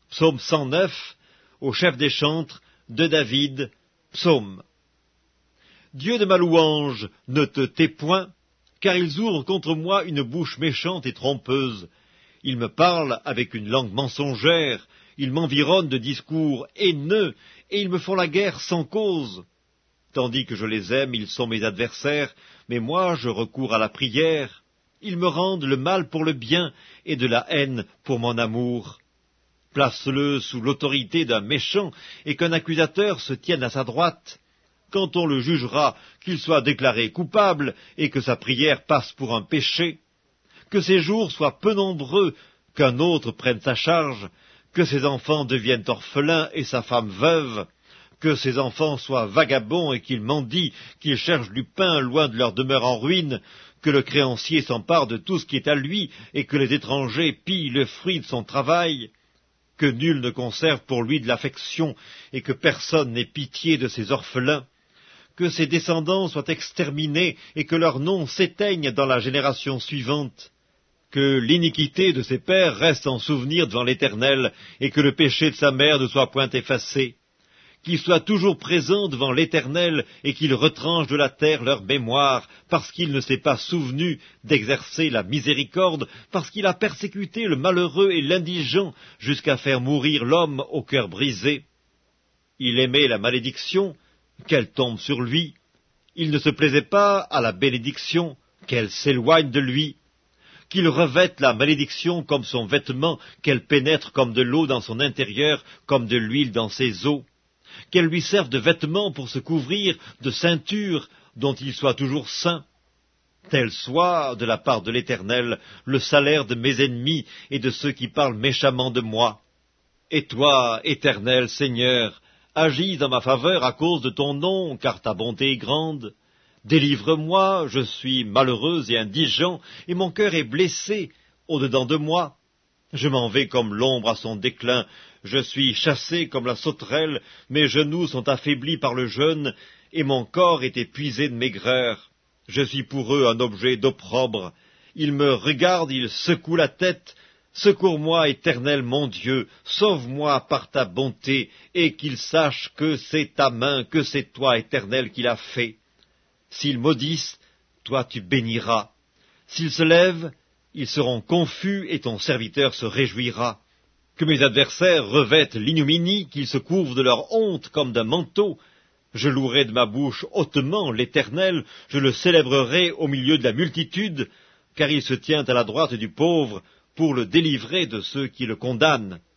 Psaume 109, au chef des chantres, de David, psaume. Dieu de ma louange, ne te tais point, car ils ouvrent contre moi une bouche méchante et trompeuse. Ils me parlent avec une langue mensongère, ils m'environnent de discours haineux, et ils me font la guerre sans cause. Tandis que je les aime, ils sont mes adversaires, mais moi je recours à la prière. Ils me rendent le mal pour le bien, et de la haine pour mon amour. Place-le sous l'autorité d'un méchant, et qu'un accusateur se tienne à sa droite. Quand on le jugera, qu'il soit déclaré coupable, et que sa prière passe pour un péché. Que ses jours soient peu nombreux, qu'un autre prenne sa charge, que ses enfants deviennent orphelins et sa femme veuve, que ses enfants soient vagabonds et qu'ils mendient, qu'ils cherchent du pain loin de leur demeure en ruine, que le créancier s'empare de tout ce qui est à lui, et que les étrangers pillent le fruit de son travail, que nul ne conserve pour lui de l'affection, et que personne n'ait pitié de ses orphelins, que ses descendants soient exterminés, et que leurs noms s'éteignent dans la génération suivante, que l'iniquité de ses pères reste en souvenir devant l'Éternel, et que le péché de sa mère ne soit point effacé, qu'il soit toujours présent devant l'Éternel, et qu'il retranche de la terre leur mémoire, parce qu'il ne s'est pas souvenu d'exercer la miséricorde, parce qu'il a persécuté le malheureux et l'indigent, jusqu'à faire mourir l'homme au cœur brisé. Il aimait la malédiction, qu'elle tombe sur lui. Il ne se plaisait pas à la bénédiction, qu'elle s'éloigne de lui. Qu'il revête la malédiction comme son vêtement, qu'elle pénètre comme de l'eau dans son intérieur, comme de l'huile dans ses os. Qu'elle lui serve de vêtement pour se couvrir, de ceinture dont il soit toujours saint. Tel soit, de la part de l'Éternel, le salaire de mes ennemis et de ceux qui parlent méchamment de moi. Et toi, Éternel Seigneur, agis en ma faveur à cause de ton nom, car ta bonté est grande. Délivre-moi, je suis malheureux et indigent, et mon cœur est blessé au-dedans de moi. Je m'en vais comme l'ombre à son déclin, je suis chassé comme la sauterelle, mes genoux sont affaiblis par le jeûne, et mon corps est épuisé de maigreur. Je suis pour eux un objet d'opprobre. Ils me regardent, ils secouent la tête. Secours-moi, Éternel mon Dieu, sauve-moi par ta bonté, et qu'ils sachent que c'est ta main, que c'est toi, Éternel, qui l'as fait. S'ils maudissent, toi tu béniras. S'ils se lèvent, ils seront confus, et ton serviteur se réjouira. Que mes adversaires revêtent l'ignominie, qu'ils se couvrent de leur honte comme d'un manteau. Je louerai de ma bouche hautement l'Éternel, je le célébrerai au milieu de la multitude, car il se tient à la droite du pauvre, pour le délivrer de ceux qui le condamnent.